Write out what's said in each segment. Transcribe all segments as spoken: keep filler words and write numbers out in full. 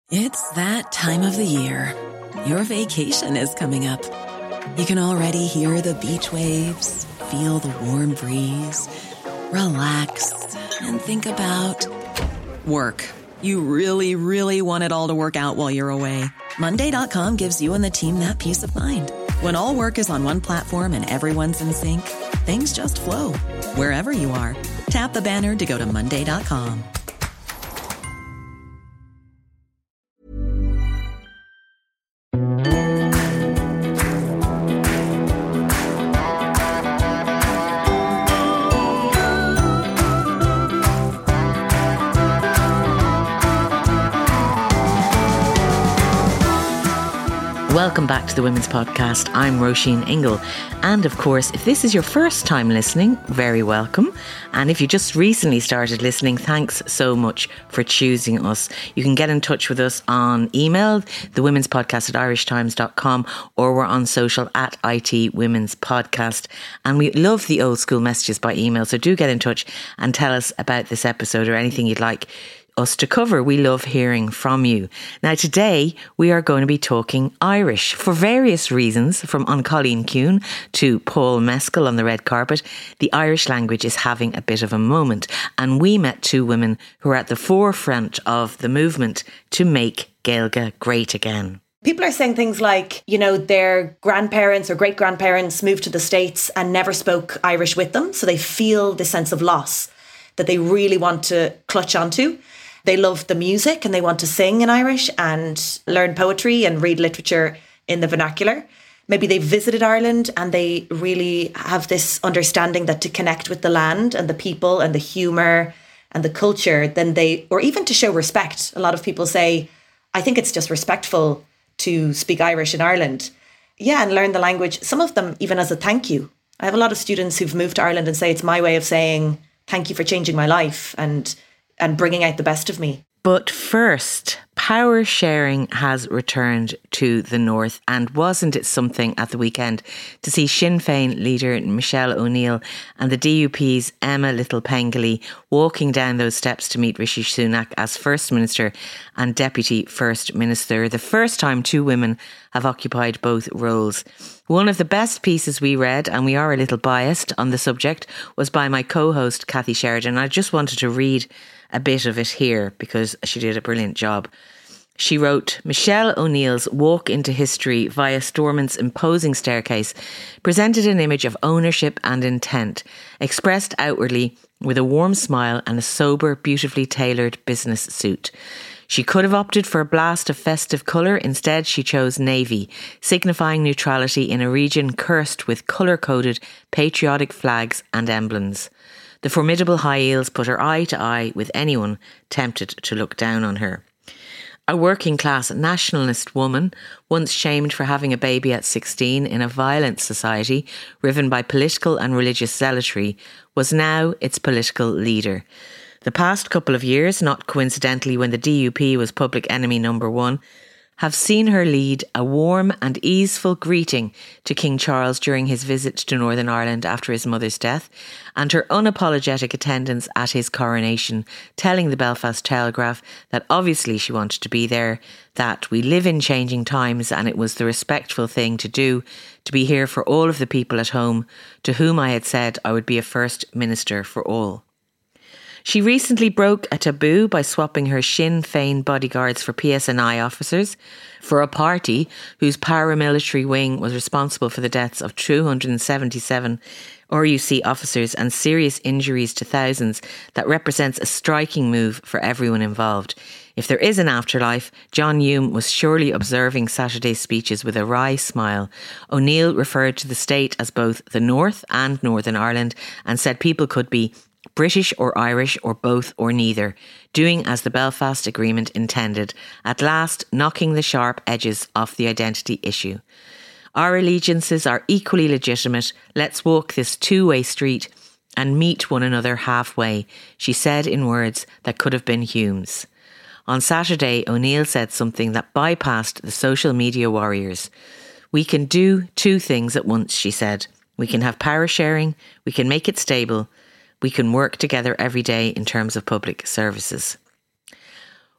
It's that time of the year. Your vacation is coming up. You can already hear the beach waves, feel the warm breeze, relax, and think about work. You really, really want it all to work out while you're away. Monday dot com gives you and the team that peace of mind. When all work is on one platform and everyone's in sync, things just flow. Wherever you are, tap the banner to go to Monday dot com. Welcome back to the Women's Podcast. I'm Roisin Ingle. And of course, if this is your first time listening, very welcome. And if you just recently started listening, thanks so much for choosing us. You can get in touch with us on email, the women's podcast at irish times dot com, or we're on social at I T Women's Podcast. And we love the old school messages by email. So do get in touch and tell us about this episode or anything you'd like us to cover. We love hearing from you. Now today we are going to be talking Irish for various reasons, from An Colleen Kuhn to Paul Mescal on the red carpet. The Irish language is having a bit of a moment, and we met two women who are at the forefront of the movement to make Gaeilge great again. People are saying things like, you know, their grandparents or great-grandparents moved to the States and never spoke Irish with them, so they feel this sense of loss that they really want to clutch onto. They love the music and they want to sing in Irish and learn poetry and read literature in the vernacular. Maybe they visited Ireland and they really have this understanding that to connect with the land and the people and the humour and the culture, then they, or even to show respect. A lot of people say, I think it's just respectful to speak Irish in Ireland. Yeah, and learn the language. Some of them even as a thank you. I have a lot of students who've moved to Ireland and say it's my way of saying thank you for changing my life and and bringing out the best of me. But first, power sharing has returned to the north, and wasn't it something at the weekend to see Sinn Féin leader Michelle O'Neill and the D U P's Emma Little-Pengelly walking down those steps to meet Rishi Sunak as First Minister and Deputy First Minister, the first time two women have occupied both roles. One of the best pieces we read, and we are a little biased on the subject, was by my co-host Kathy Sheridan. I just wanted to read a bit of it here because she did a brilliant job. She wrote, Michelle O'Neill's walk into history via Stormont's imposing staircase presented an image of ownership and intent, expressed outwardly with a warm smile and a sober, beautifully tailored business suit. She could have opted for a blast of festive colour. Instead, she chose navy, signifying neutrality in a region cursed with colour-coded patriotic flags and emblems. The formidable high heels put her eye to eye with anyone tempted to look down on her. A working-class nationalist woman, once shamed for having a baby at sixteen in a violent society riven by political and religious zealotry, was now its political leader. The past couple of years, not coincidentally when the D U P was public enemy number one, have seen her lead a warm and easeful greeting to King Charles during his visit to Northern Ireland after his mother's death, and her unapologetic attendance at his coronation, telling the Belfast Telegraph that obviously she wanted to be there, that we live in changing times and it was the respectful thing to do, to be here for all of the people at home, to whom I had said I would be a First Minister for all. She recently broke a taboo by swapping her Sinn Féin bodyguards for P S N I officers for a party whose paramilitary wing was responsible for the deaths of two hundred seventy-seven R U C officers and serious injuries to thousands. That represents a striking move for everyone involved. If there is an afterlife, John Hume was surely observing Saturday's speeches with a wry smile. O'Neill referred to the state as both the North and Northern Ireland and said people could be British or Irish or both or neither, doing as the Belfast Agreement intended, at last knocking the sharp edges off the identity issue. Our allegiances are equally legitimate. Let's walk this two-way street and meet one another halfway, she said in words that could have been Hume's. On Saturday, O'Neill said something that bypassed the social media warriors. We can do two things at once, she said. We can have power sharing, we can make it stable, we can work together every day in terms of public services.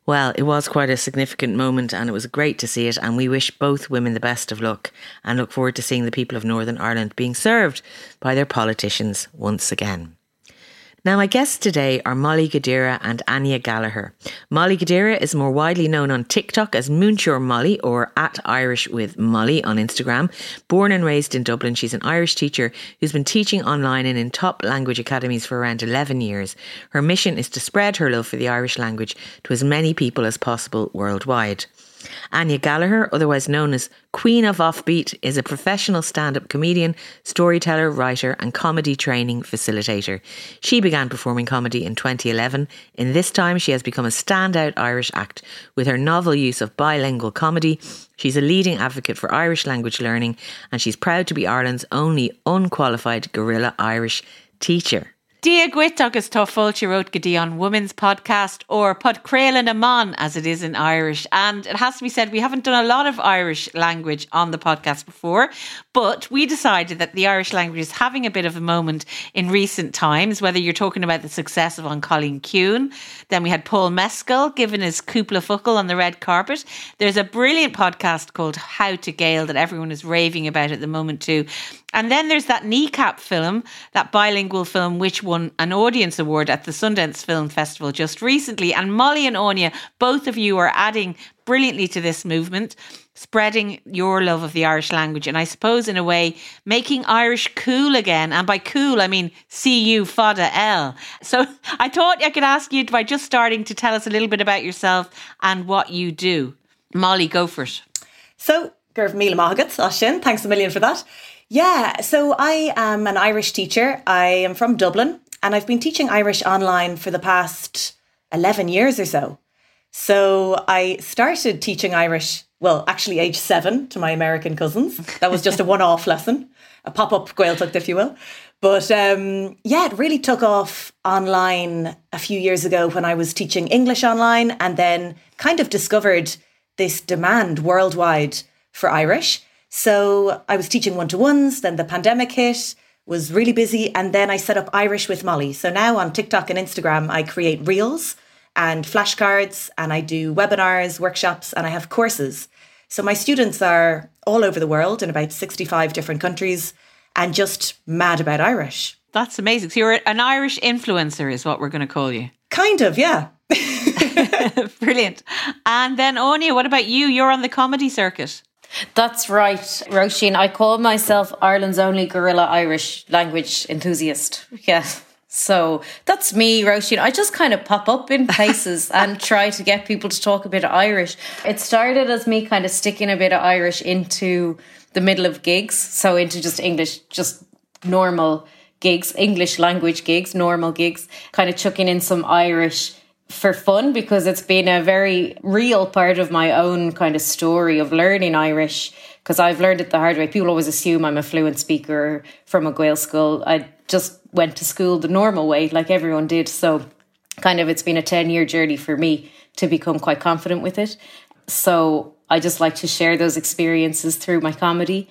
Well, it was quite a significant moment and it was great to see it, and we wish both women the best of luck and look forward to seeing the people of Northern Ireland being served by their politicians once again. Now, my guests today are Molly Gadira and Anya Gallagher. Molly Gadira is more widely known on TikTok as Moonsure Molly, or at Irish with Molly on Instagram. Born and raised in Dublin, she's an Irish teacher who's been teaching online and in top language academies for around eleven years. Her mission is to spread her love for the Irish language to as many people as possible worldwide. Anya Gallagher, otherwise known as Queen of Offbeat, is a professional stand-up comedian, storyteller, writer and comedy training facilitator. She began performing comedy in twenty eleven. In this time, she has become a standout Irish act with her novel use of bilingual comedy. She's a leading advocate for Irish language learning, and she's proud to be Ireland's only unqualified guerrilla Irish teacher. Dia Gwitag is Toffulchi wrote Gadi on Women's Podcast, or Podcréile Amon as it is in Irish. And it has to be said, we haven't done a lot of Irish language on the podcast before, but we decided that the Irish language is having a bit of a moment in recent times, whether you're talking about the success of An Colleen Kuhn. Then we had Paul Mescal giving his Cúpla Focal on the red carpet. There's a brilliant podcast called How to Gael that everyone is raving about at the moment too. And then there's that Kneecap film, that bilingual film, which won an audience award at the Sundance Film Festival just recently. And Molly and Anya, both of you are adding brilliantly to this movement, spreading your love of the Irish language. And I suppose in a way, making Irish cool again. And by cool, I mean C U Fada L. So I thought I could ask you by just starting to tell us a little bit about yourself and what you do. Molly, go for it. So, Gurv Mila Mahagat, Ashin, thanks a million for that. Yeah, so I am an Irish teacher. I am from Dublin and I've been teaching Irish online for the past eleven years or so. So I started teaching Irish, well, actually age seven to my American cousins. That was just a one-off lesson, a pop-up Gaeltacht, if you will. But um, yeah, it really took off online a few years ago when I was teaching English online, and then kind of discovered this demand worldwide for Irish. So I was teaching one-to-ones, then the pandemic hit, was really busy, and then I set up Irish with Molly. So now on TikTok and Instagram, I create reels and flashcards, and I do webinars, workshops, and I have courses. So my students are all over the world in about sixty-five different countries and just mad about Irish. That's amazing. So you're an Irish influencer is what we're going to call you. Kind of, yeah. Brilliant. And then Anya, what about you? You're on the comedy circuit. That's right, Roisin. I call myself Ireland's only guerrilla Irish language enthusiast. Yeah. So that's me, Roisin. I just kind of pop up in places and try to get people to talk a bit of Irish. It started as me kind of sticking a bit of Irish into the middle of gigs. So into just English, just normal gigs, English language gigs, normal gigs, kind of chucking in some Irish for fun, because it's been a very real part of my own kind of story of learning Irish, because I've learned it the hard way. People always assume I'm a fluent speaker from a Gael school. I just went to school the normal way, like everyone did. So kind of it's been a ten-year journey for me to become quite confident with it. So I just like to share those experiences through my comedy.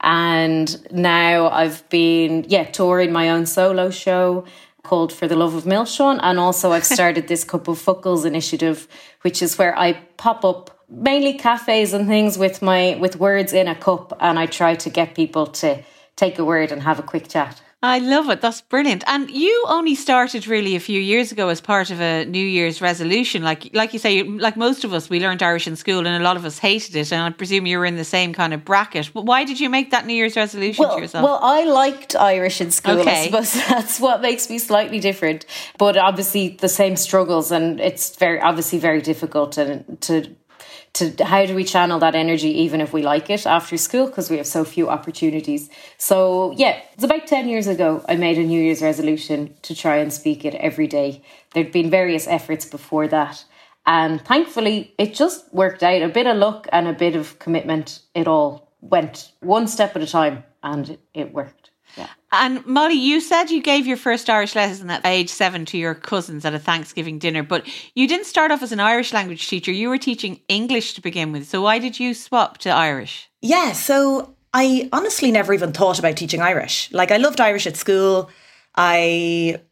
And now I've been, yeah, touring my own solo show called For the Love of Milshon, and also I've started this Cup of Fuckles initiative, which is where I pop up mainly cafes and things with my with words in a cup, and I try to get people to take a word and have a quick chat. I love it. That's brilliant. And you only started really a few years ago as part of a New Year's resolution. Like like you say, like most of us, we learned Irish in school and a lot of us hated it. And I presume you were in the same kind of bracket. But why did you make that New Year's resolution well, to yourself? Well, I liked Irish in school. Okay. I suppose that's what makes me slightly different. But obviously the same struggles, and it's very obviously very difficult to to to how do we channel that energy even if we like it after school, because we have so few opportunities. So yeah, it's about ten years ago I made a New Year's resolution to try and speak it every day. There'd been various efforts before that, and thankfully it just worked out. A bit of luck and a bit of commitment. It all went one step at a time, and it, it worked. Yeah. And Molly, you said you gave your first Irish lesson at age seven to your cousins at a Thanksgiving dinner, but you didn't start off as an Irish language teacher. You were teaching English to begin with. So why did you swap to Irish? Yeah, so I honestly never even thought about teaching Irish. Like, I loved Irish at school. I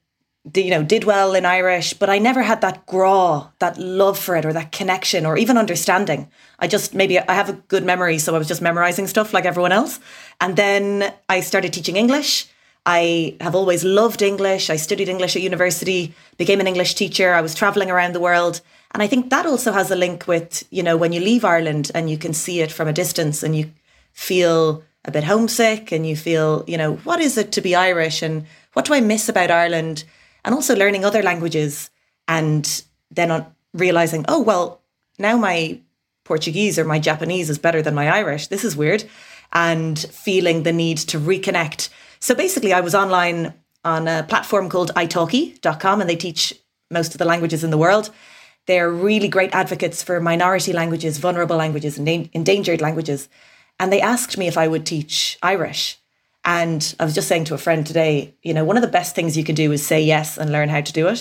you know, did well in Irish, but I never had that graw, that love for it or that connection or even understanding. I just, maybe I have a good memory, so I was just memorizing stuff like everyone else. And then I started teaching English. I have always loved English. I studied English at university, became an English teacher. I was traveling around the world. And I think that also has a link with, you know, when you leave Ireland and you can see it from a distance and you feel a bit homesick and you feel, you know, what is it to be Irish and what do I miss about Ireland? And also learning other languages and then on realizing, oh, well, now my Portuguese or my Japanese is better than my Irish. This is weird. And feeling the need to reconnect. So basically, I was online on a platform called italki dot com and they teach most of the languages in the world. They're really great advocates for minority languages, vulnerable languages, and endangered languages. And they asked me if I would teach Irish. And I was just saying to a friend today, you know, one of the best things you can do is say yes and learn how to do it.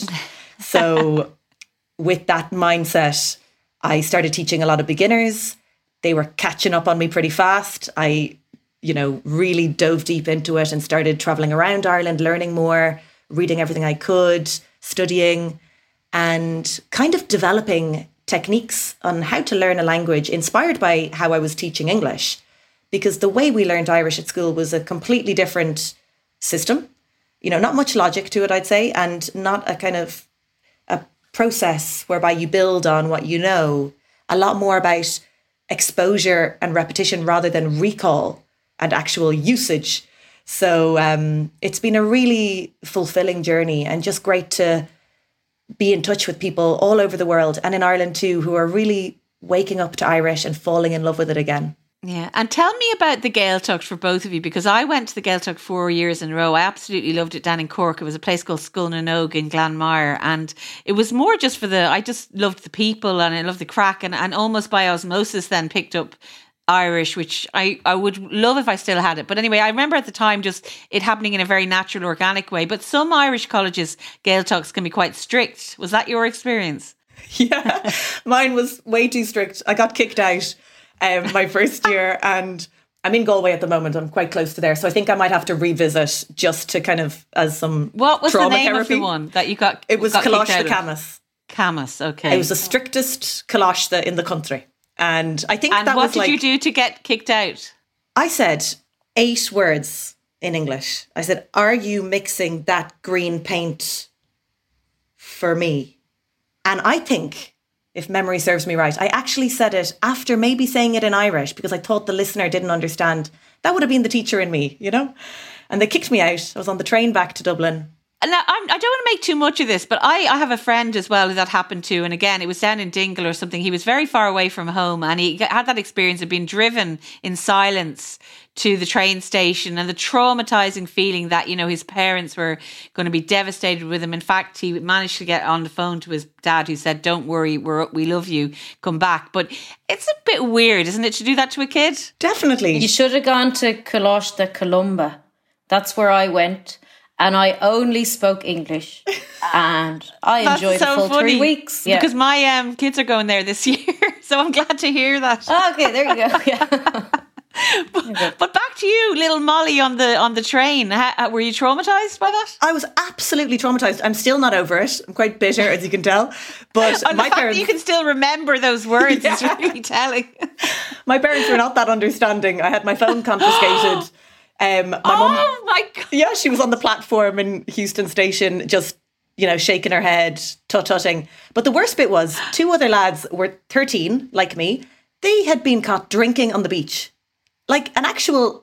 So with that mindset, I started teaching a lot of beginners. They were catching up on me pretty fast. I, you know, really dove deep into it and started traveling around Ireland, learning more, reading everything I could, studying, and kind of developing techniques on how to learn a language inspired by how I was teaching English. Because the way we learned Irish at school was a completely different system. You know, not much logic to it, I'd say, and not a kind of a process whereby you build on what you know. A lot more about exposure and repetition rather than recall and actual usage. So um, it's been a really fulfilling journey and just great to be in touch with people all over the world and in Ireland too, who are really waking up to Irish and falling in love with it again. Yeah. And tell me about the Gaeltacht for both of you, because I went to the Gaeltacht four years in a row. I absolutely loved it down in Cork. It was a place called Sculnanog in Glanmire. And it was more just for the, I just loved the people and I loved the crack and, and almost by osmosis then picked up Irish, which I, I would love if I still had it. But anyway, I remember at the time just it happening in a very natural, organic way. But some Irish colleges, Gaeltachts can be quite strict. Was that your experience? Yeah, mine was way too strict. I got kicked out um, my first year and I'm in Galway at the moment. I'm quite close to there. So I think I might have to revisit just to kind of as some What was trauma the name therapy. of the one that you got? It was got Coláiste Camas. Camas, okay. It was the strictest Coláiste in the country. And I think and that what was did like, you do to get kicked out? I said eight words in English. I said, are you mixing that green paint for me? And I think, if memory serves me right, I actually said it after maybe saying it in Irish because I thought the listener didn't understand. That would have been the teacher in me, you know? And they kicked me out. I was on the train back to Dublin. Now, I'm, I don't want to make too much of this, but I, I have a friend as well who that happened to. And again, it was down in Dingle or something. He was very far away from home and he had that experience of being driven in silence to the train station and the traumatizing feeling that, you know, his parents were going to be devastated with him. In fact, he managed to get on the phone to his dad who said, don't worry, we're, we love you, come back. But it's a bit weird, isn't it, to do that to a kid? Definitely. You should have gone to Coláiste Columba. That's where I went. And I only spoke English and I That's enjoyed so the full funny, three weeks. Yeah. Because my um, kids are going there this year. So I'm glad to hear that. Okay, there you go. Yeah. but, but back to you, little Molly on the on the train. How, were you traumatized by that? I was absolutely traumatized. I'm still not over it. I'm quite bitter, as you can tell. But and my the fact parents, that you can still remember those words Yeah. is really telling. my parents were not that understanding. I had my phone confiscated. Um, my oh mum, my God. yeah, she was on the platform in Houston Station, just, you know, shaking her head, tut-tutting. But the worst bit was two other lads were thirteen, like me. They had been caught drinking on the beach. Like an actual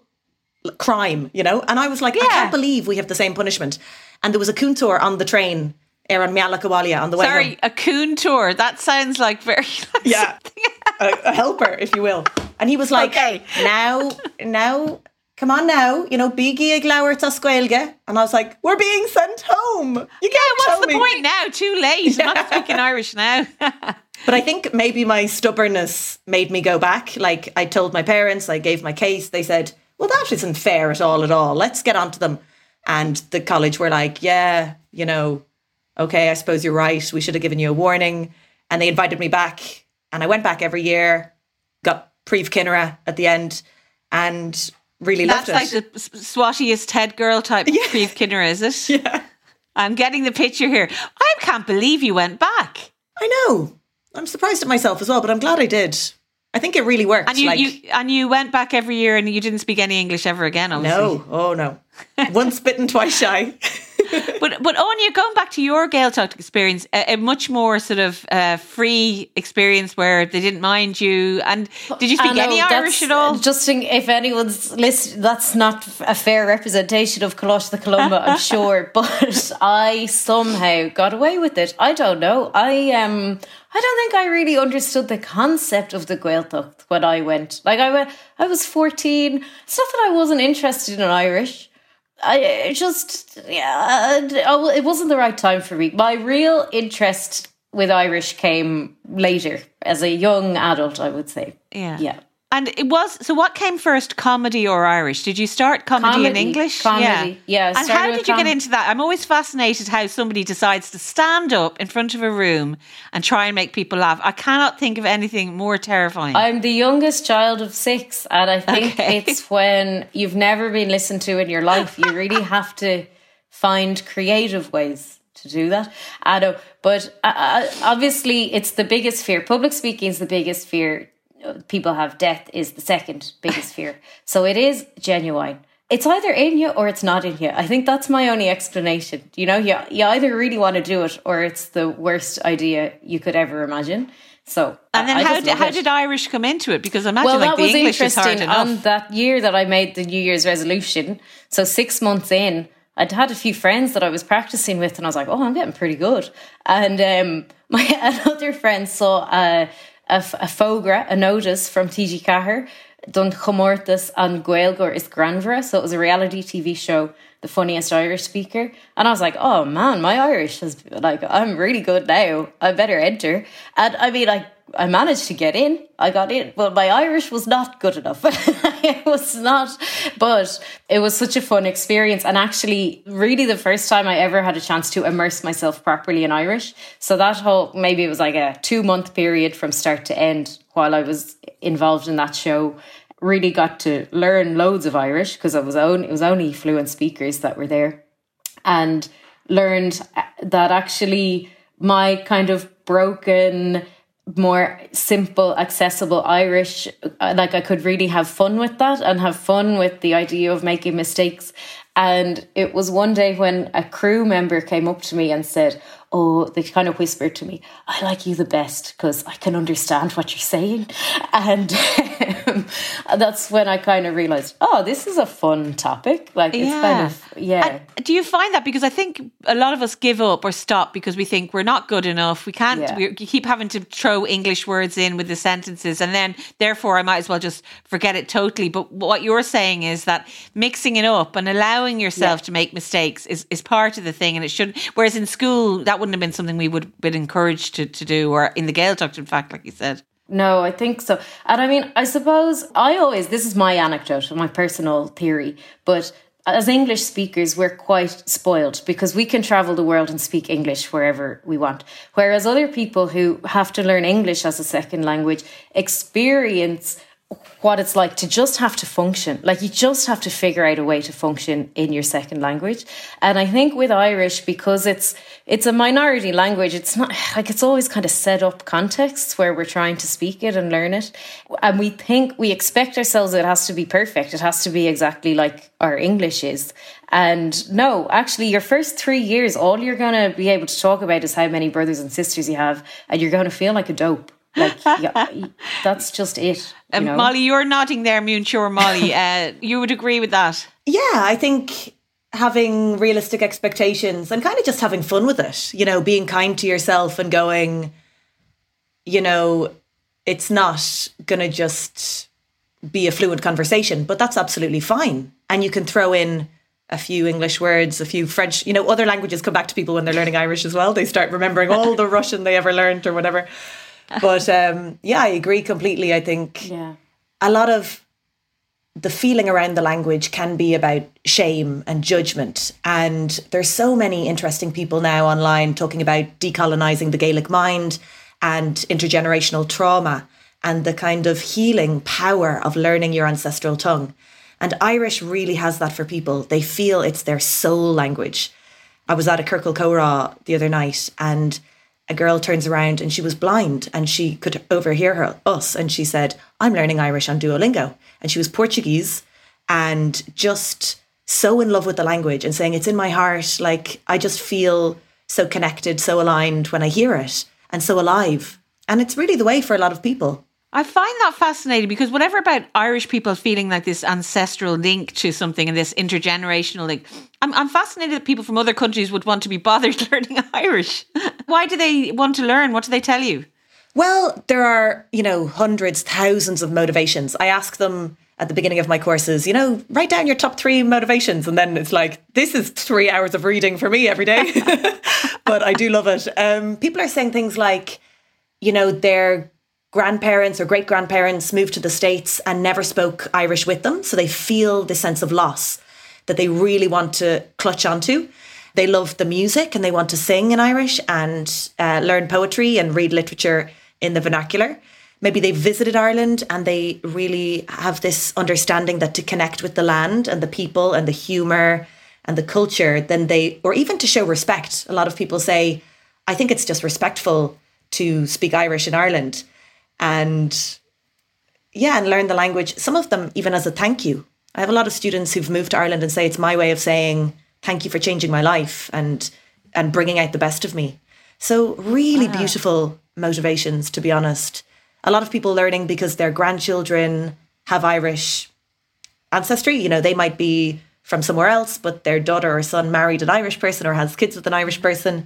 crime, you know? And I was like, Yeah. I can't believe we have the same punishment. And there was a coon tour on the train, Aaron Mialacawalia, on the way Sorry, home. a coon tour. That sounds like very... Like Yeah, a, a helper, if you will. And he was like, Okay. now, now... Come on now, you know, bigi aglower ta squelge. And I was like, we're being sent home. You can't What's tell the me. point now? Too late. I'm not speaking Irish now. But I think maybe my stubbornness made me go back. Like I told my parents, I gave my case. They said, well, that isn't fair at all at all. Let's get on to them. And the college were like, yeah, you know, okay, I suppose you're right. We should have given you a warning. And they invited me back. And I went back every year, got Príomh Kinnera at the end and really That's loved like it. the swattiest head girl type Yeah. Príomh Kinnera, is it? Yeah. I'm getting the picture here. I can't believe you went back. I know. I'm surprised at myself as well, but I'm glad I did. I think it really worked. And you, like, you and you went back every year and you didn't speak any English ever again, obviously. No. Oh, no. Once bitten, twice shy. But but Anya, going back to your Gaeltacht experience, a, a much more sort of uh, free experience where they didn't mind you. And did you speak know, any Irish at all? Just think, if anyone's listening, that's not a fair representation of Coláiste the Columba, I'm sure. But I somehow got away with it. I don't know. I um. I don't think I really understood the concept of the Gaeltacht when I went. Like I went, I was fourteen. It's not that I wasn't interested in Irish. I just, yeah, it wasn't the right time for me. My real interest with Irish came later, as a young adult, I would say. Yeah. Yeah. And it was, so what came first, comedy or Irish? Did you start comedy, Comedy, in English? comedy, yeah, And started how with did you com- get into that? I'm always fascinated how somebody decides to stand up in front of a room and try and make people laugh. I cannot think of anything more terrifying. I'm the youngest child of six, and I think Okay. it's when you've never been listened to in your life, you really have to find creative ways to do that. I know, but uh, obviously it's the biggest fear. Public speaking is the biggest fear. People have. Death is the second biggest fear. So it is genuine. It's either in you or it's not in you. I think that's my only explanation. You know, you, you either really want to do it or it's the worst idea you could ever imagine. So, and then I how just did, love how it. did Irish come into it? Because I imagine Well, like that the was English is hard interesting. enough. On that year that I made the New Year's resolution, so six months in, I'd had a few friends that I was practicing with, and I was like, "Oh, I'm getting pretty good." And um, my another friend saw a a, a fogra, a notice from T G Cahir, done Chomortas and Gaelgor is Granvra. So it was a reality T V show, The Funniest Irish Speaker. And I was like, oh man, my Irish is like, I'm really good now. I better enter. And I mean, I, I managed to get in. I got in, but my Irish was not good enough. It was not, but it was such a fun experience. And actually, really the first time I ever had a chance to immerse myself properly in Irish. So that whole, maybe it was like a two month period from start to end while I was involved in that show. Really got to learn loads of Irish because I was only, it was only fluent speakers that were there, and learned that actually my kind of broken, more simple, accessible Irish, like I could really have fun with that and have fun with the idea of making mistakes. And it was one day when a crew member came up to me and said, oh, they kind of whispered to me, I like you the best because I can understand what you're saying. And um, that's when I kind of realised, oh, this is a fun topic. Like, it's Yeah. kind of, yeah. And do you find that? Because I think a lot of us give up or stop because we think we're not good enough. We can't, Yeah. we keep having to throw English words in with the sentences, and then therefore I might as well just forget it totally. But what you're saying is that mixing it up and allowing yourself Yeah. to make mistakes is, is part of the thing, and it should, whereas in school, that wouldn't have been something we would have been encouraged to, to do, or in the Gaeltacht, in fact, like you said. No, I think so. And I mean, I suppose I always, this is my anecdote, my personal theory, but as English speakers, we're quite spoiled because we can travel the world and speak English wherever we want. Whereas other people who have to learn English as a second language experience what it's like to just have to function. Like, you just have to figure out a way to function in your second language. And I think with Irish, because it's it's a minority language, it's not like, it's always kind of set up contexts where we're trying to speak it and learn it. And we think, we expect ourselves it has to be perfect. It has to be exactly like our English is. And no, actually, your first three years, all you're going to be able to talk about is how many brothers and sisters you have, and you're going to feel like a dope. Like, yeah, that's just it. You Um, know? Molly, you're nodding there, Moon Sure Molly. Uh, you would agree with that? Yeah, I think having realistic expectations and kind of just having fun with it, you know, being kind to yourself and going, you know, it's not going to just be a fluent conversation, but that's absolutely fine. And you can throw in a few English words, a few French, you know, other languages come back to people when they're learning Irish as well. They start remembering all the Russian they ever learned or whatever. But um, yeah, I agree completely. I think Yeah. a lot of the feeling around the language can be about shame and judgment. And there's so many interesting people now online talking about decolonizing the Gaelic mind and intergenerational trauma and the kind of healing power of learning your ancestral tongue. And Irish really has that for people. They feel it's their soul language. I was at a Kirkle Cora the other night, and a girl turns around and she was blind and she could overhear her, us. And she said, I'm learning Irish on Duolingo. And she was Portuguese and just so in love with the language and saying, it's in my heart. Like, I just feel so connected, so aligned when I hear it and so alive. And it's really the way for a lot of people. I find that fascinating because whatever about Irish people feeling like this ancestral link to something and this intergenerational link, I'm, I'm fascinated that people from other countries would want to be bothered learning Irish. Why do they want to learn? What do they tell you? Well, there are, you know, hundreds, thousands of motivations. I ask them at the beginning of my courses, you know, write down your top three motivations. And then it's like, this is three hours of reading for me every day. But I do love it. Um, people are saying things like, you know, their grandparents or great grandparents moved to the States and never spoke Irish with them. So they feel this sense of loss that they really want to clutch onto. They love the music and they want to sing in Irish and uh, learn poetry and read literature in the vernacular. Maybe they visited Ireland and they really have this understanding that to connect with the land and the people and the humour and the culture, then they, or even to show respect. A lot of people say, I think it's just respectful to speak Irish in Ireland. And yeah, and learn the language. Some of them even as a thank you. I have a lot of students who've moved to Ireland and say it's my way of saying thank you for changing my life and and bringing out the best of me. So really wow. beautiful motivations, to be honest. A lot of people learning because their grandchildren have Irish ancestry. You know, they might be from somewhere else, but their daughter or son married an Irish person or has kids with an Irish person.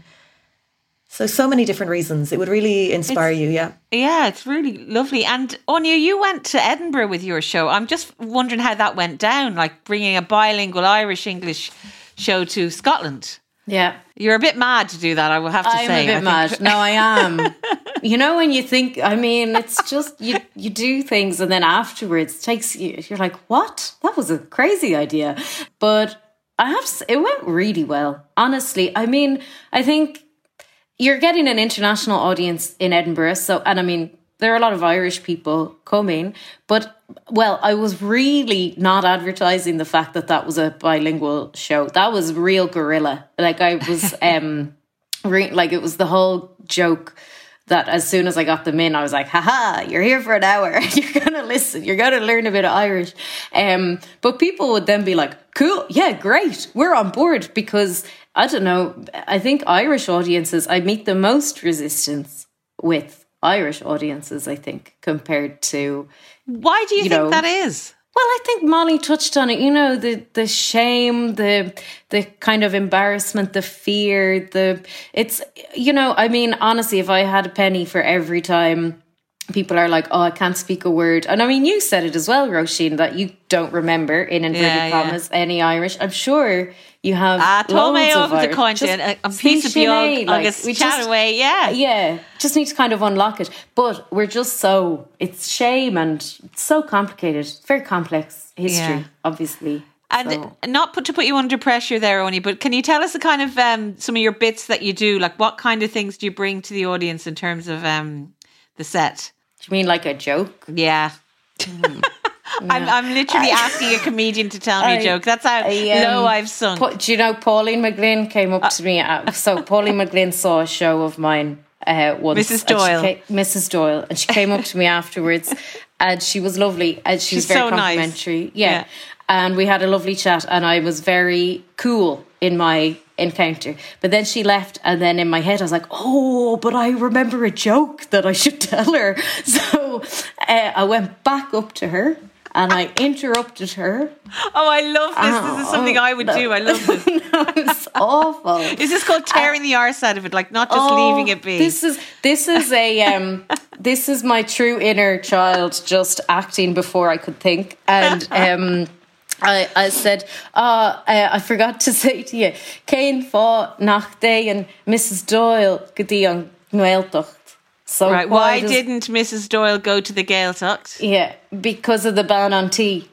So, so many different reasons. It would really inspire it's, you, yeah. Yeah, it's really lovely. And Anya, you went to Edinburgh with your show. I'm just wondering how that went down, like bringing a bilingual Irish-English show to Scotland. Yeah. You're a bit mad to do that, I will have to I'm say. I'm a bit mad. No, I am. You know, when you think, I mean, it's just, you you do things and then afterwards it takes you, you're like, what? That was a crazy idea. But I have to say, it went really well. Honestly, I mean, I think you're getting an international audience in Edinburgh. So, and I mean, there are a lot of Irish people coming, but well, I was really not advertising the fact that that was a bilingual show. That was real guerrilla. Like I was, um, re- like it was the whole joke that as soon as I got them in, I was like, haha, you're here for an hour. You're going to listen. You're going to learn a bit of Irish. Um, but people would then be like, cool. Yeah, great. We're on board because I don't know. I think Irish audiences, I meet the most resistance with Irish audiences, I think, compared to... Why do you, you think know, that is? Well, I think Molly touched on it. You know, the the shame, the the kind of embarrassment, the fear, the... It's, you know, I mean, honestly, if I had a penny for every time people are like, oh, I can't speak a word. And I mean, you said it as well, Roisin, that you don't remember, in inverted yeah, commas, yeah. any Irish. I'm sure you have ah, loads of Irish. Just a, a piece of beag, like, agus we chat just, away, yeah. Yeah, just need to kind of unlock it. But we're just so, it's shame and it's so complicated. It's very complex history, yeah. obviously. And so. not put to put you under pressure there, Oni, but can you tell us the kind of, um, some of your bits that you do? Like what kind of things do you bring to the audience in terms of um, the set? Do you mean like a joke? Yeah. Mm. Yeah. I'm, I'm literally asking a comedian to tell me I, a joke. That's how I, um, low I've sunk. Po- do you know Pauline McGlynn came up uh, to me? At, so Pauline McGlynn saw a show of mine uh, once. Missus Doyle. Came, Missus Doyle. And she came up to me afterwards and she was lovely. And she She's was very so complimentary. Nice. Yeah. yeah. And we had a lovely chat and I was very cool in my encounter. But then she left and then in my head I was like, oh, but I remember a joke that I should tell her. So uh, I went back up to her and I interrupted her. Oh, I love this. Oh, this is something I would no. do. I love this. No, it's awful. Is this called tearing uh, the arse out of it? Like not just oh, leaving it be? This is this is a um this is my true inner child just acting before I could think. And um I, I said, oh, uh, I forgot to say to you, Céin fá nach dé and Missus Doyle go dtí an Gaeltacht. So right, why does, didn't Missus Doyle go to the Gaeltacht? Yeah, because of the ban on tea.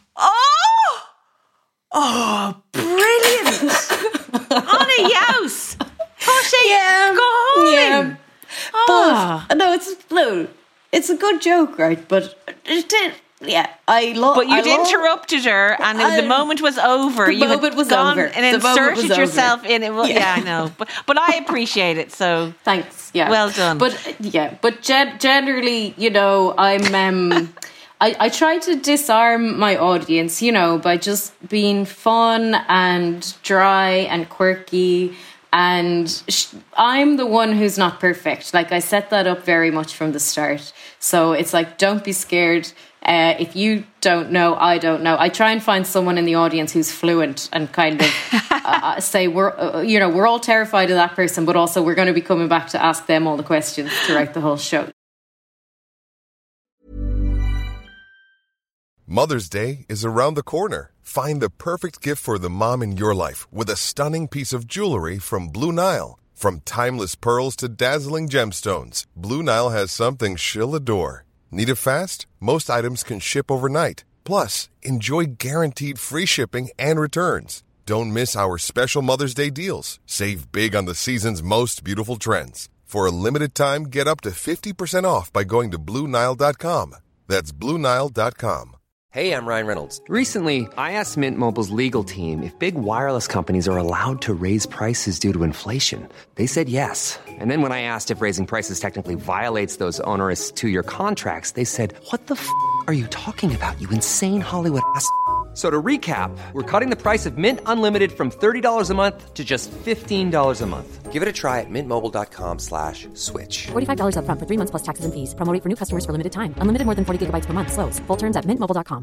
Oh! Oh, brilliant! On a youse! Yeah, go home! Yeah. Oh. But, no, it's, no, it's a good joke, right? But it did... Yeah, I love. But you'd I love, interrupted her, and I, the moment was over. The you moment had was gone over. and the inserted was yourself over. in it. Well, yeah. yeah, I know, but but I appreciate it. So thanks. Yeah, well done. But yeah, but gen- generally, you know, I'm. Um, I, I try to disarm my audience, you know, by just being fun and dry and quirky. And sh- I'm the one who's not perfect. Like, I set that up very much from the start. So it's like, don't be scared. Uh, if you don't know, I don't know. I try and find someone in the audience who's fluent and kind of uh, say, we're, uh, you know, we're all terrified of that person, but also we're going to be coming back to ask them all the questions throughout the whole show. Mother's Day is around the corner. Find the perfect gift for the mom in your life with a stunning piece of jewelry from Blue Nile. From timeless pearls to dazzling gemstones, Blue Nile has something she'll adore. Need it fast? Most items can ship overnight. Plus, enjoy guaranteed free shipping and returns. Don't miss our special Mother's Day deals. Save big on the season's most beautiful trends. For a limited time, get up to fifty percent off by going to Blue Nile dot com. That's Blue Nile dot com. Hey, I'm Ryan Reynolds. Recently, I asked Mint Mobile's legal team if big wireless companies are allowed to raise prices due to inflation. They said yes. And then when I asked if raising prices technically violates those onerous two-year contracts, they said, what the f*** are you talking about, you insane Hollywood ass f- So to recap, we're cutting the price of Mint Unlimited from thirty dollars a month to just fifteen dollars a month. Give it a try at mintmobile.com slash switch. forty-five dollars up front for three months plus taxes and fees. Promo rate for new customers for limited time. Unlimited more than forty gigabytes per month. Slows full terms at mint mobile dot com.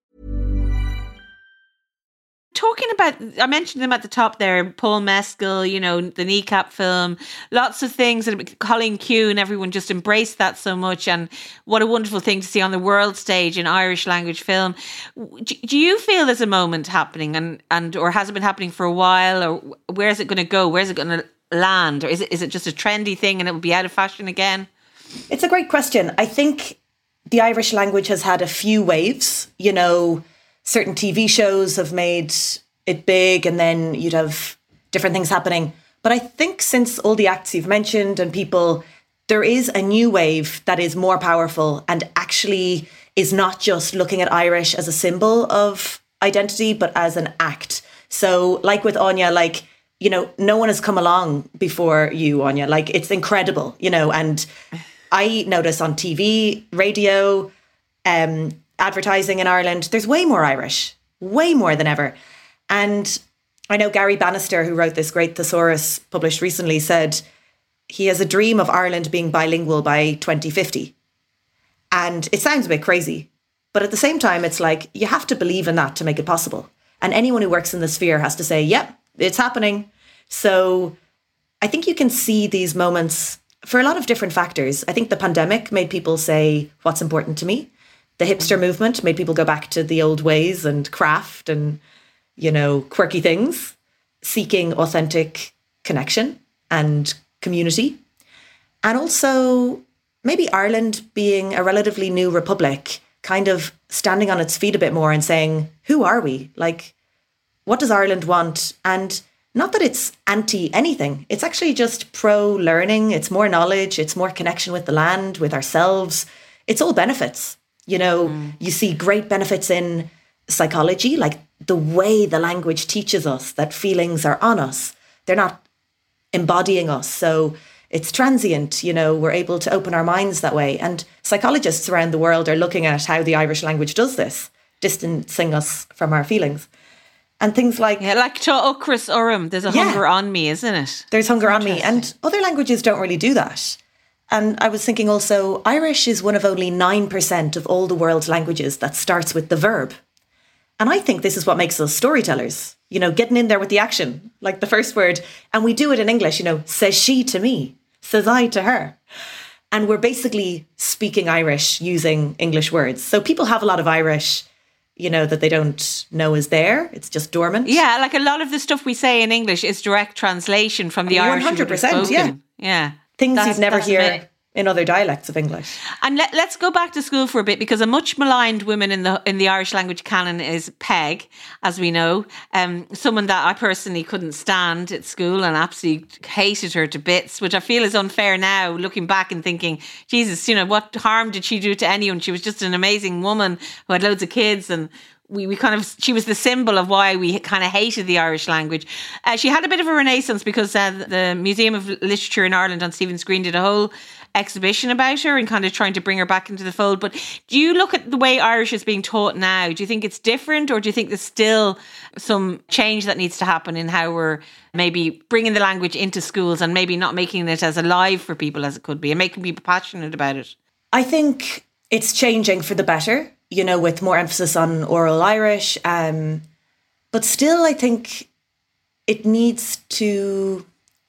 Talking about, I mentioned them at the top there, Paul Mescal, you know, the Kneecap film, lots of things, and Colleen Kew and everyone just embraced that so much, and what a wonderful thing to see on the world stage in Irish language film. Do you feel there's a moment happening, and, and or has it been happening for a while, or where is it going to go? Where is it going to land? Or is it is it just a trendy thing and it will be out of fashion again? It's a great question. I think the Irish language has had a few waves, you know. Certain T V shows have made it big, and then you'd have different things happening. But I think since all the acts you've mentioned and people, there is a new wave that is more powerful and actually is not just looking at Irish as a symbol of identity, but as an act. So like with Anya, like, you know, no one has come along before you, Anya. Like, it's incredible, you know, and I notice on T V, radio, um, advertising in Ireland, there's way more Irish, way more than ever. And I know Gary Bannister, who wrote this great thesaurus published recently, said he has a dream of Ireland being bilingual by twenty fifty. And it sounds a bit crazy, but at the same time, it's like, you have to believe in that to make it possible. And anyone who works in the sphere has to say, yep, it's happening. So I think you can see these moments for a lot of different factors. I think the pandemic made people say, what's important to me? The hipster movement made people go back to the old ways and craft and, you know, quirky things, seeking authentic connection and community. And also maybe Ireland being a relatively new republic, kind of standing on its feet a bit more and saying, who are we? Like, what does Ireland want? And not that it's anti anything. It's actually just pro learning. It's more knowledge. It's more connection with the land, with ourselves. It's all benefits. You know, mm. you see great benefits in psychology, like the way the language teaches us that feelings are on us. They're not embodying us. So it's transient, you know, we're able to open our minds that way. And psychologists around the world are looking at how the Irish language does this, distancing us from our feelings. And things like... Yeah, like to Ukras Urim, there's a yeah, hunger on me, isn't it? There's hunger on me. And other languages don't really do that. And I was thinking also, Irish is one of only nine percent of all the world's languages that starts with the verb. And I think this is what makes us storytellers, you know, getting in there with the action, like the first word. And we do it in English, you know, says she to me, says I to her. And we're basically speaking Irish using English words. So people have a lot of Irish, you know, that they don't know is there. It's just dormant. Yeah, like a lot of the stuff we say in English is direct translation from the Irish. one hundred percent, yeah. Yeah. Things That's, you'd never hear amazing. in other dialects of English. And let, let's go back to school for a bit, because a much maligned woman in the in the Irish language canon is Peg, as we know. Um, someone that I personally couldn't stand at school and absolutely hated her to bits, which I feel is unfair now, looking back and thinking, Jesus, you know, what harm did she do to anyone? She was just an amazing woman who had loads of kids, and We, we kind of, she was the symbol of why we kind of hated the Irish language. Uh, she had a bit of a renaissance because uh, the Museum of Literature in Ireland on Stephen's Green did a whole exhibition about her and kind of trying to bring her back into the fold. But do you look at the way Irish is being taught now? Do you think it's different, or do you think there's still some change that needs to happen in how we're maybe bringing the language into schools and maybe not making it as alive for people as it could be and making people passionate about it? I think it's changing for the better, you know, with more emphasis on oral Irish. Um, but still, I think it needs to,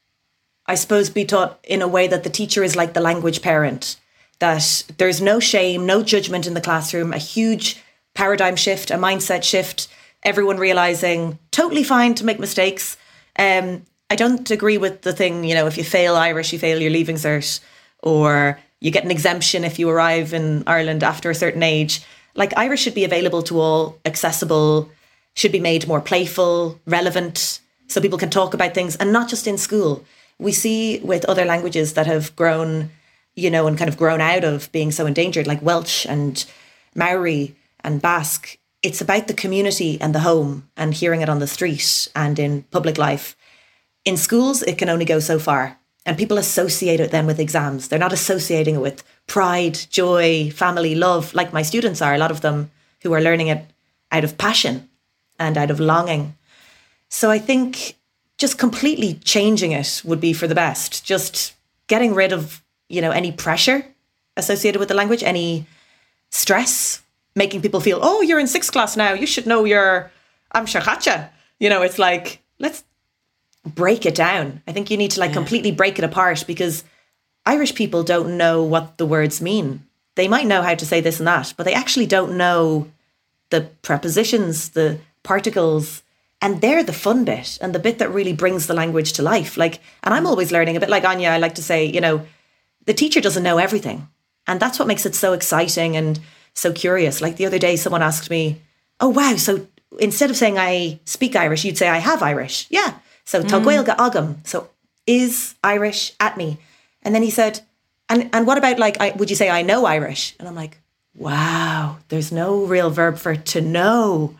I suppose, be taught in a way that the teacher is like the language parent, that there's no shame, no judgment in the classroom, a huge paradigm shift, a mindset shift, everyone realising totally fine to make mistakes. Um, I don't agree with the thing, you know, if you fail Irish, you fail your Leaving Cert, or you get an exemption if you arrive in Ireland after a certain age. Like, Irish should be available to all, accessible, should be made more playful, relevant, so people can talk about things, and not just in school. We see with other languages that have grown, you know, and kind of grown out of being so endangered, like Welsh and Maori and Basque, it's about the community and the home and hearing it on the street and in public life. In schools, it can only go so far. And people associate it then with exams. They're not associating it with pride, joy, family, love, like my students are, a lot of them who are learning it out of passion and out of longing. So I think just completely changing it would be for the best. Just getting rid of, you know, any pressure associated with the language, any stress, making people feel, oh, you're in sixth class now, you should know your Amshachacha. You know, it's like, let's break it down. I think you need to like yeah. completely break it apart, because Irish people don't know what the words mean. They might know how to say this and that, but they actually don't know the prepositions, the particles, and they're the fun bit and the bit that really brings the language to life. Like, and I'm always learning, a bit like Anya, I like to say, you know, the teacher doesn't know everything. And that's what makes it so exciting and so curious. Like the other day, someone asked me, oh, wow, so instead of saying I speak Irish, you'd say I have Irish. Yeah. So tá gaeilge agam, so is Irish at me. And then he said, and and what about like, I, would you say I know Irish? And I'm like, wow, there's no real verb for to know.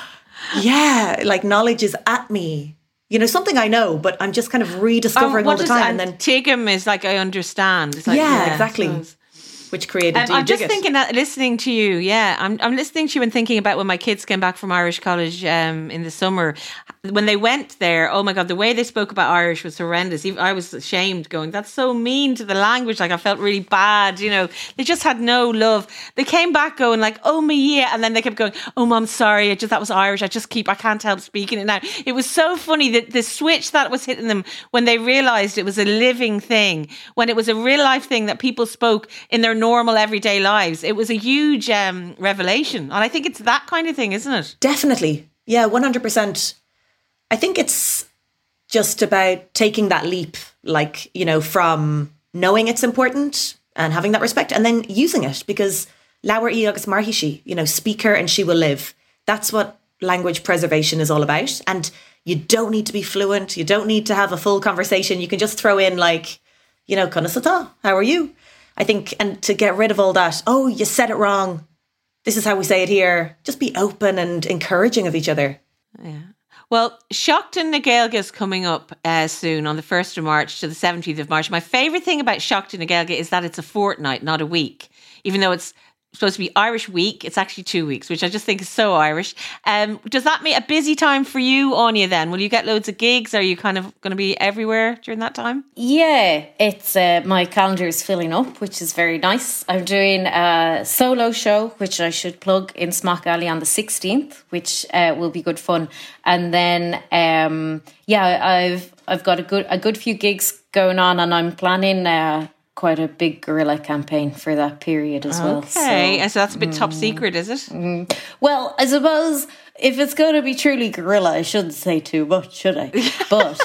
Yeah, like knowledge is at me. You know, something I know, but I'm just kind of rediscovering um, all the time. And then tigam is like, I understand. It's like, yeah, yeah, exactly. Which created um, I'm just thinking that listening to you, yeah, I'm I'm listening to you and thinking about when my kids came back from Irish college um, in the summer. When they went there, oh my God, the way they spoke about Irish was horrendous. Even I was ashamed, going, that's so mean to the language. Like I felt really bad, you know. They just had no love. They came back going like, oh my yeah, and then they kept going, oh mom, sorry, I just that was Irish. I just keep, I can't help speaking it now. It was so funny that the switch that was hitting them when they realised it was a living thing, when it was a real life thing that people spoke in their normal everyday lives. It was a huge um, revelation. And I think it's that kind of thing, isn't it? Definitely. Yeah, one hundred percent. I think it's just about taking that leap, like, you know, from knowing it's important and having that respect and then using it, because Lawer I agus Marhishi, you know, speak her and she will live. That's what language preservation is all about. And you don't need to be fluent. You don't need to have a full conversation. You can just throw in like, you know, Conasata, how are you? I think, and to get rid of all that, oh, you said it wrong. This is how we say it here. Just be open and encouraging of each other. Yeah. Well, Seachtain na Gaeilge is coming up uh, soon on the first of March to the seventeenth of March. My favourite thing about Seachtain na Gaeilge is that it's a fortnight, not a week. Even though it's supposed to be Irish week, it's actually two weeks, which I just think is so Irish. Um, does that make a busy time for you, Anya, then? Will you get loads of gigs? Are you kind of going to be everywhere during that time? Yeah, it's uh, my calendar is filling up, which is very nice. I'm doing a solo show, which I should plug, in Smock Alley on the sixteenth, which uh, will be good fun. And then, um, yeah, I've I've got a good a good few gigs going on, and I'm planning uh, quite a big guerrilla campaign for that period as well. Okay, so, and so that's a bit mm, top secret, is it? Mm, well, I suppose if it's going to be truly guerrilla, I shouldn't say too much, should I? But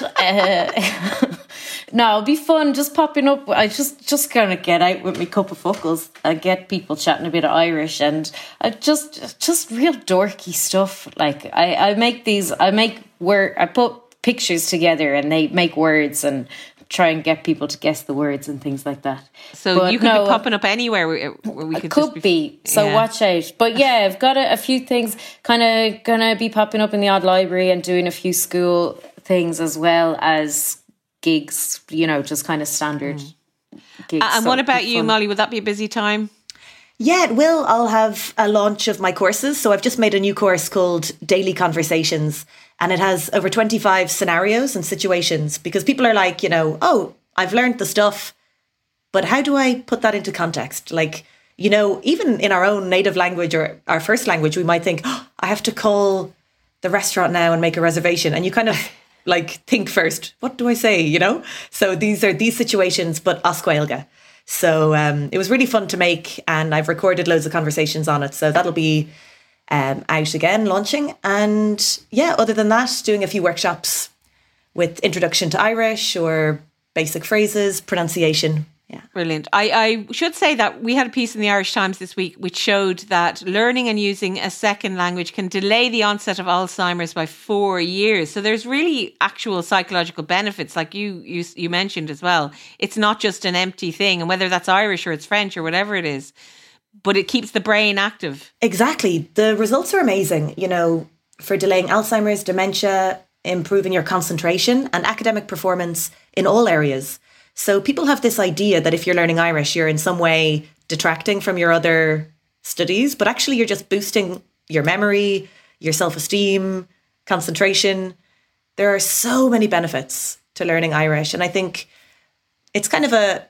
uh, no, it'll be fun just popping up. I just just kind of get out with my cup of fuckles and get people chatting a bit of Irish, and I just just real dorky stuff. Like I, I make these, I make word, I put pictures together and they make words and try and get people to guess the words and things like that. So but you could no, be popping up anywhere where, where we could, could just be, be. So yeah. watch out. But yeah, I've got a, a few things kind of gonna be popping up in the odd library and doing a few school things as well as gigs, you know, just kind of standard mm. gigs. And so what about you, Molly? Would that be a busy time? Yeah, it will. I'll have a launch of my courses. So I've just made a new course called Daily Conversations, and it has over twenty-five scenarios and situations, because people are like, you know, oh, I've learned the stuff, but how do I put that into context? Like, you know, even in our own native language or our first language, we might think, oh, I have to call the restaurant now and make a reservation. And you kind of like think first, what do I say, you know? So these are these situations, but as Gaeilge. So um, it was really fun to make, and I've recorded loads of conversations on it. So that'll be um, out again, launching. And yeah, other than that, doing a few workshops with introduction to Irish or basic phrases, pronunciation. Yeah. Brilliant. I, I should say that we had a piece in the Irish Times this week which showed that learning and using a second language can delay the onset of Alzheimer's by four years. So there's really actual psychological benefits, like you, you you mentioned as well. It's not just an empty thing, and whether that's Irish or it's French or whatever it is, but it keeps the brain active. Exactly. The results are amazing, you know, for delaying Alzheimer's, dementia, improving your concentration and academic performance in all areas. So people have this idea that if you're learning Irish, you're in some way detracting from your other studies, but actually you're just boosting your memory, your self-esteem, concentration. There are so many benefits to learning Irish. And I think it's kind of a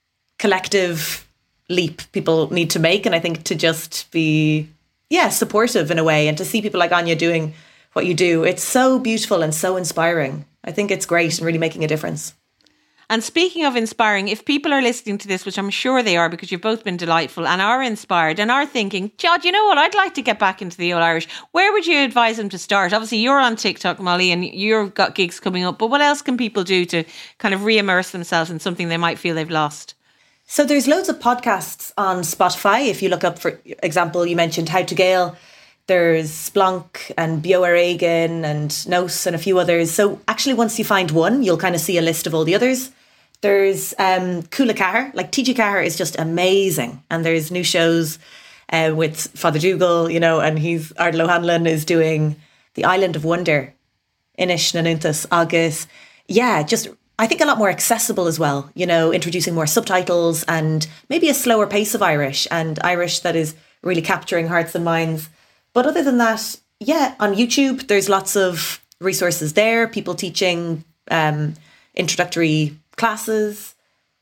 collective leap people need to make. And I think to just be, yeah, supportive in a way, and to see people like Anya doing what you do, it's so beautiful and so inspiring. I think it's great and really making a difference. And speaking of inspiring, if people are listening to this, which I'm sure they are because you've both been delightful and are inspired and are thinking, Jod, you know what, I'd like to get back into the old Irish, where would you advise them to start? Obviously, you're on TikTok, Molly, and you've got gigs coming up, but what else can people do to kind of re-immerse themselves in something they might feel they've lost? So there's loads of podcasts on Spotify. If you look up, for example, you mentioned How to Gael, there's Splunk and Beo Reagan and Nos and a few others. So actually, once you find one, you'll kind of see a list of all the others. There's um, Cúla Cahar, like T G Cahar is just amazing. And there's new shows uh, with Father Dougal, you know, and he's, Ardal O'Hanlon is doing The Island of Wonder, Inish Nanuntas, Agus. Yeah, just, I think a lot more accessible as well, you know, introducing more subtitles and maybe a slower pace of Irish, and Irish that is really capturing hearts and minds. But other than that, yeah, on YouTube, there's lots of resources there, people teaching um, introductory classes,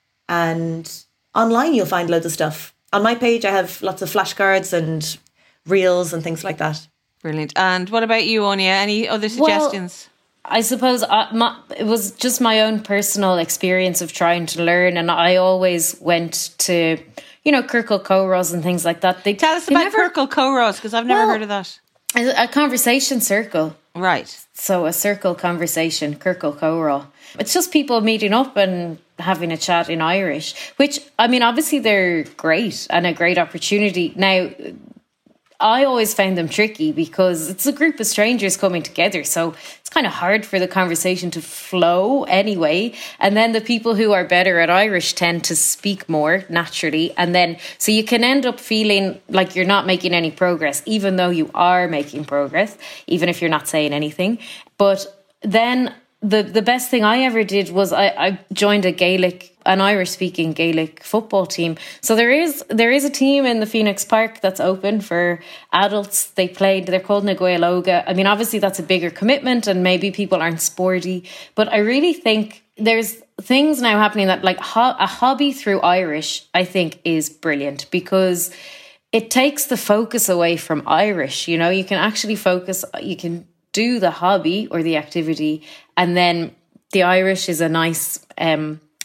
and online you'll find loads of stuff. On my page I have lots of flashcards and reels and things like that. Brilliant. And what about you, Anya? Any other suggestions? Well, I suppose I, my, it was just my own personal experience of trying to learn, and I always went to, you know, Circle Córas and things like that. They Tell us about never, Circle Córas, because I've never well, heard of that. A, a conversation circle. Right. So a circle conversation, Circle Córa. It's just people meeting up and having a chat in Irish, which, I mean, obviously they're great and a great opportunity. Now, I always found them tricky because it's a group of strangers coming together. So it's kind of hard for the conversation to flow anyway. And then the people who are better at Irish tend to speak more naturally. And then, so you can end up feeling like you're not making any progress, even though you are making progress, even if you're not saying anything. But then the, the best thing I ever did was I, I joined a Gaelic, an Irish-speaking Gaelic football team. So there is there is a team in the Phoenix Park that's open for adults. They played, they're called Na Gaeilge. I mean, obviously that's a bigger commitment and maybe people aren't sporty, but I really think there's things now happening that, like, ho- a hobby through Irish, I think is brilliant because it takes the focus away from Irish. You know, you can actually focus, you can do the hobby or the activity, and then the Irish is a nice um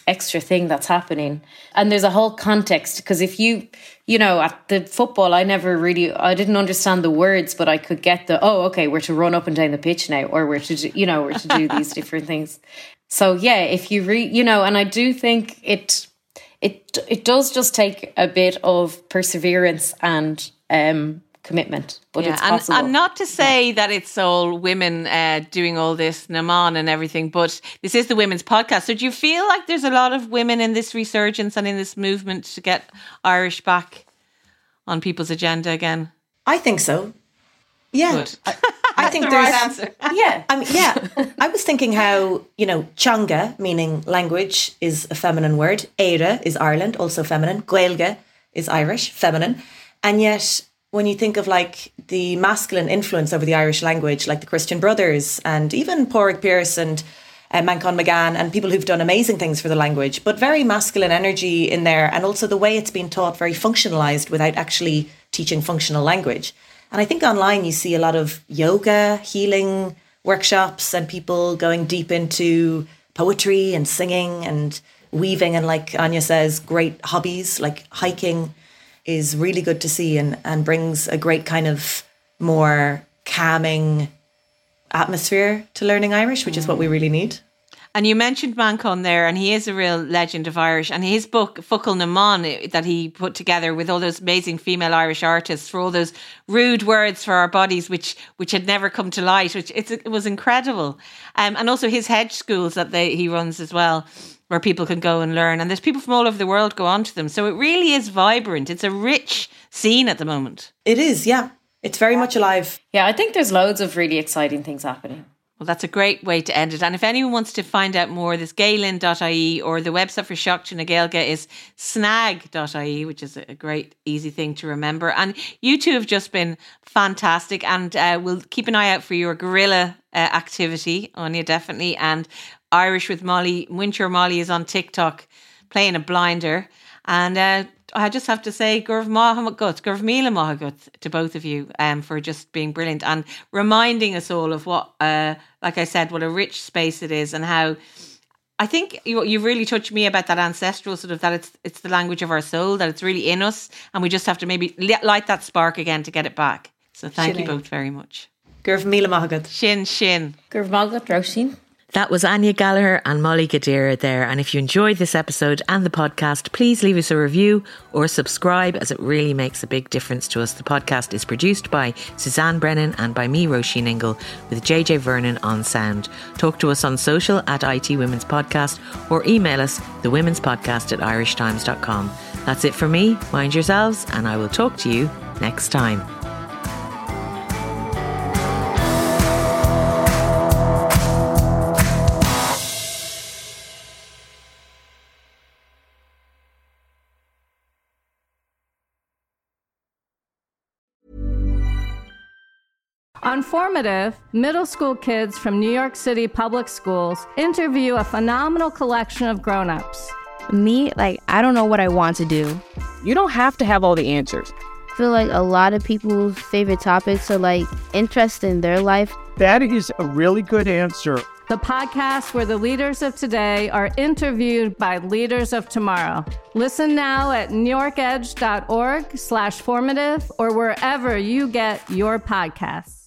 extra thing that's happening. And there's a whole context, because if you, you know, at the football, I never really, I didn't understand the words, but I could get the, oh, okay, we're to run up and down the pitch now, or we're to, do, you know, we're to do these different things. So yeah, if you re, you know, and I do think it, it, it does just take a bit of perseverance and um, commitment, but yeah, it's and, possible. and not to say yeah. that it's all women uh, doing all this, Naman and everything, but this is the women's podcast. So do you feel like there's a lot of women in this resurgence and in this movement to get Irish back on people's agenda again? I think so. Yeah. Good. I, I think the there's right answer. yeah. I mean, yeah. I was thinking how, you know, Teanga, meaning language, is a feminine word. Éire is Ireland, also feminine. Gaeilge is Irish, feminine. And yet, when you think of like the masculine influence over the Irish language, like the Christian Brothers and even Pádraig Pearse and uh, Manchán Magan and people who've done amazing things for the language, but very masculine energy in there, and also the way it's been taught very functionalized without actually teaching functional language. And I think online you see a lot of yoga, healing workshops and people going deep into poetry and singing and weaving. And like Anya says, great hobbies like hiking is really good to see and, and brings a great kind of more calming atmosphere to learning Irish, which is what we really need. And you mentioned Manchán there, and he is a real legend of Irish. And his book, Focal Naman, that he put together with all those amazing female Irish artists for all those rude words for our bodies, which which had never come to light, which it's, it was incredible. Um, and also his hedge schools that they, he runs as well, where people can go and learn. And there's people from all over the world go on to them. So it really is vibrant. It's a rich scene at the moment. It is, yeah. It's very much alive. Yeah, I think there's loads of really exciting things happening. Well, that's a great way to end it. And if anyone wants to find out more, there's gaelin dot I E, or the website for Seachtain na Gaeilge is snag dot I E, which is a great, easy thing to remember. And you two have just been fantastic. And uh, we'll keep an eye out for your gorilla uh, activity, Anya, definitely. And Irish with Molly, Winter Molly is on TikTok playing a blinder. And uh, I just have to say, Gurv Mahagut, Gurv Mila Mahagut to both of you um, for just being brilliant and reminding us all of what, uh, like I said, what a rich space it is, and how I think you, you really touched me about that ancestral sort of, that it's it's the language of our soul, that it's really in us, and we just have to maybe light that spark again to get it back. So thank Shin you both very much. Gurv Mila Mahagut. Shin, shin. Gurv Mahagut, Roisin. That was Anya Gallagher and Molly Gadira there. And if you enjoyed this episode and the podcast, please leave us a review or subscribe, as it really makes a big difference to us. The podcast is produced by Suzanne Brennan and by me, Roisin Ingle, with J J Vernon on sound. Talk to us on social at I T Women's Podcast, or email us the women's podcast at irish times dot com. That's it for me. Mind yourselves, and I will talk to you next time. On Formative, middle school kids from New York City public schools interview a phenomenal collection of grown-ups. Me, like, I don't know what I want to do. You don't have to have all the answers. I feel like a lot of people's favorite topics are like interest in their life. That is a really good answer. The podcast where the leaders of today are interviewed by leaders of tomorrow. Listen now at newyorkedge dot org slash formative or wherever you get your podcasts.